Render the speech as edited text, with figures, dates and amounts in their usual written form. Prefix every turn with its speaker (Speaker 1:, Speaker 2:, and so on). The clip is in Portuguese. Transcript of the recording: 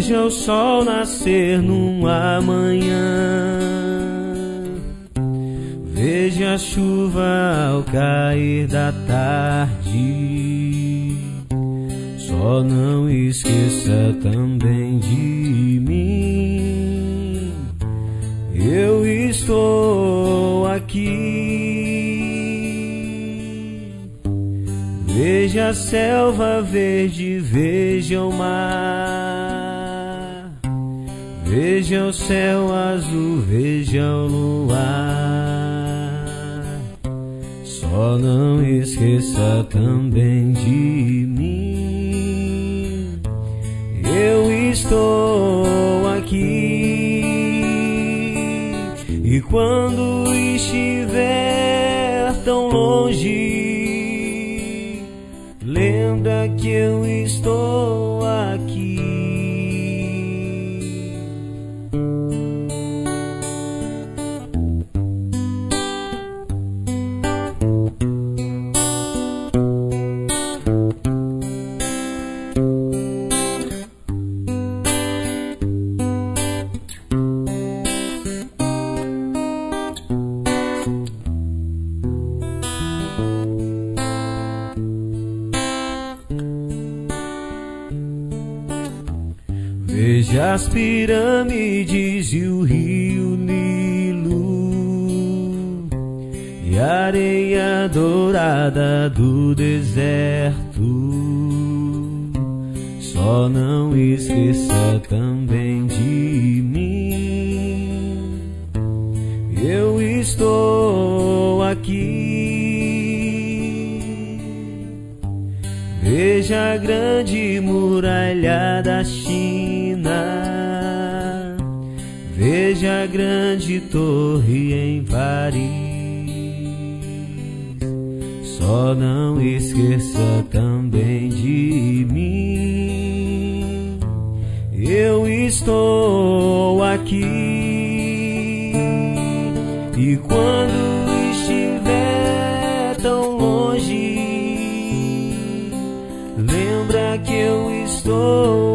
Speaker 1: Veja o sol nascer numa manhã, veja a chuva ao cair da tarde. Só não esqueça também de mim. Eu estou aqui. Veja a selva verde, veja o mar, veja o céu azul, veja o luar. Só não esqueça também de mim. Eu estou aqui. E quando estiver tão longe, lembra que eu estou aqui. Veja as pirâmides e o rio Nilo e a areia dourada do deserto. Só não esqueça também de mim. Eu estou aqui. Veja a grande muralha da China, veja a grande torre em Paris. Só não esqueça também de mim. Eu estou aqui. E quando estiver tão longe, lembra que eu estou